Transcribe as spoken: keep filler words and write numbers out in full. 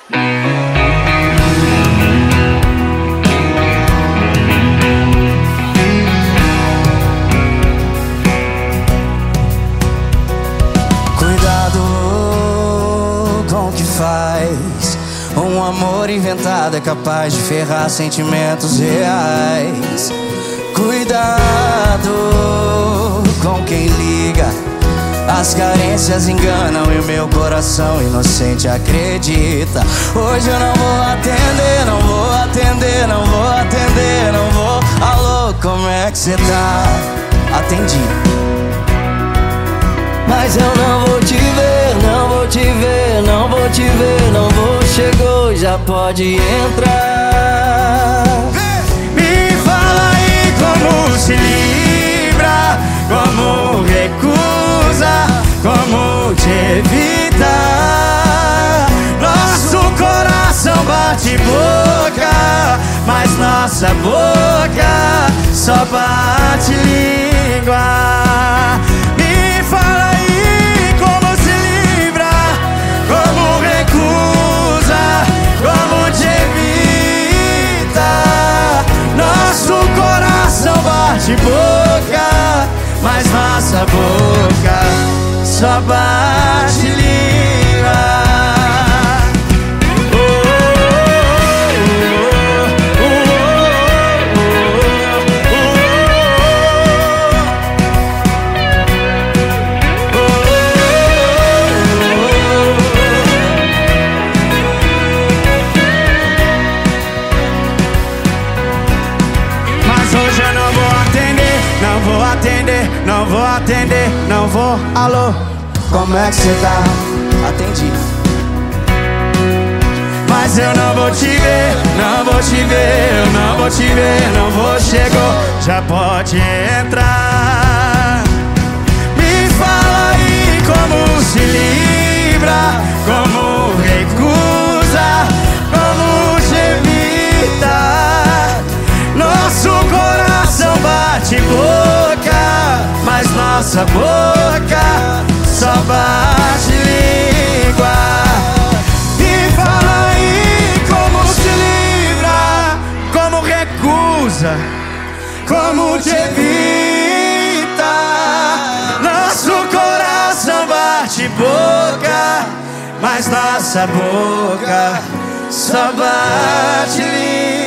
Cuidado com o que faz. Um amor inventado é capaz de ferrar sentimentos reais. Cuidado com quem liga. As carências enganam e o meu coração inocente acredita. Hoje eu não vou atender, não vou atender, não vou atender, não vou. Alô, como é que cê tá? Atendi. Mas eu não vou te ver, não vou te ver, não vou te ver, não vou. Chegou, já pode entrar. Me fala aí como se livra, como recusa, como te evitar. Nosso coração bate boca, mas nossa boca só bate língua. Me fala aí como se livra, como recusa, como te evita. Nosso coração bate boca, mas nossa boca só bate língua. Não vou atender, não vou atender, não vou. Alô, como é que cê tá? Atendi. Mas eu não vou te ver, não vou te ver, eu não vou te ver, não vou. Chegou, já pode entrar. Me fala aí como se livra, como recusa, como te evita. Nosso coração bate boca, mas nossa boca só bate língua. Me fala aí como se livra, como recusa, como te evita. Nosso coração bate boca, mas nossa boca só bate língua.